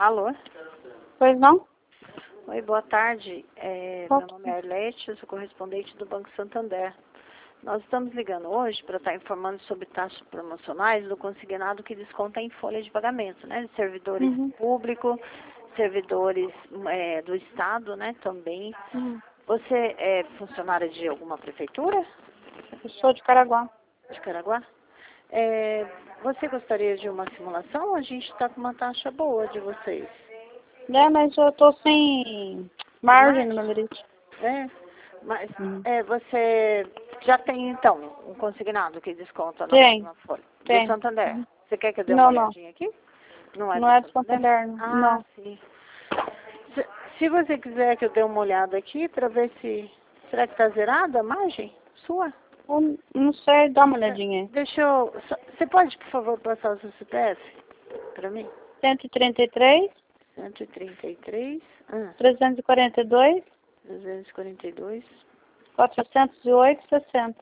Alô? Pois não? Oi, boa tarde. Meu nome é Arlete, eu sou correspondente do Banco Santander. Nós estamos ligando hoje para estar informando sobre taxas promocionais do consignado que desconta em folha de pagamento, né? De servidores públicos, servidores do Estado, né? Também. Você é funcionária de alguma prefeitura? Eu sou de Caraguá. De Caraguá? Você gostaria de uma simulação? A gente está com uma taxa boa de vocês. Mas eu tô sem margem no meu limite. Mas você já tem, então, um consignado que desconta na folha? Tem. Do Santander. Você quer que eu dê uma olhadinha aqui? Não é do Santander, não. Ah, sim. Se você quiser que eu dê uma olhada aqui para ver se... Será que está zerada a margem sua? Eu não sei, dá uma olhadinha aí. Você pode, por favor, passar o seu CPF para mim? 133, 133, 342, 342, 408, 60.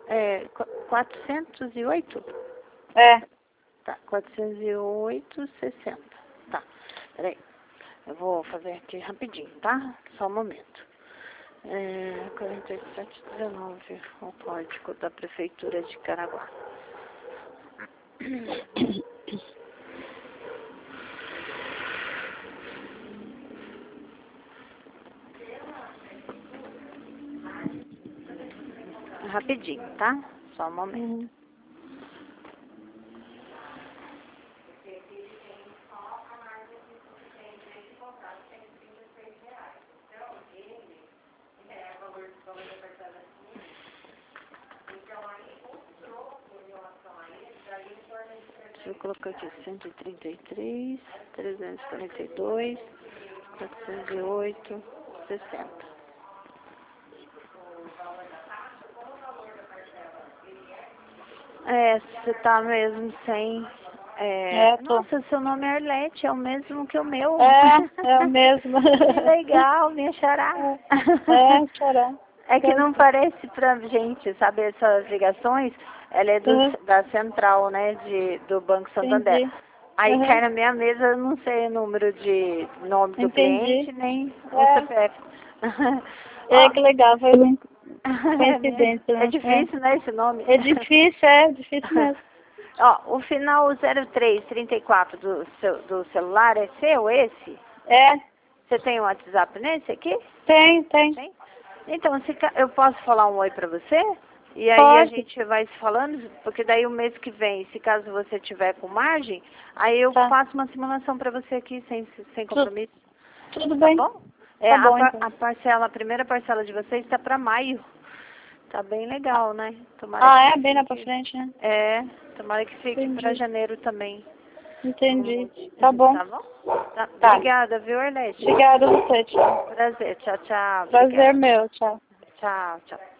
408? É. Tá, 408, 60. Tá, peraí. Eu vou fazer aqui rapidinho, tá? Só um momento. 4719, o código da Prefeitura de Caraguá. Rapidinho, tá? Só um momento. Deixa eu colocar aqui 133, 342, 408, 60. Você tá mesmo sem... Tô. Nossa, seu nome é Arlete, é o mesmo que o meu. É o mesmo. Que legal, minha xará. Xará. É que não parece pra gente, sabe, essas ligações, ela é da central, né, do Banco Santander. Entendi. Aí cai na minha mesa, eu não sei o número de nome do cliente, nem o CPF. Que legal, foi muito coincidência, né? É difícil, né, esse nome? É difícil mesmo. Ó, o final 0334 do celular é seu, esse? Você tem um WhatsApp nesse aqui? Tem. Então, eu posso falar um oi pra você? E aí Pode. a gente vai se falando, porque daí o mês que vem, se caso você tiver com margem, aí eu faço uma simulação pra você aqui, sem compromisso. Tudo bem. Tá bom? Então. A primeira parcela de vocês está pra maio. Tá bem legal, né? Tomara Bem lá pra frente, né? Tomara que fique pra janeiro também. Entendi. Tá bom. Tá bom? Tá. Obrigada, viu, Arlete? Obrigada a você, tchau. Prazer, tchau, tchau. Prazer meu, tchau. Tchau, tchau.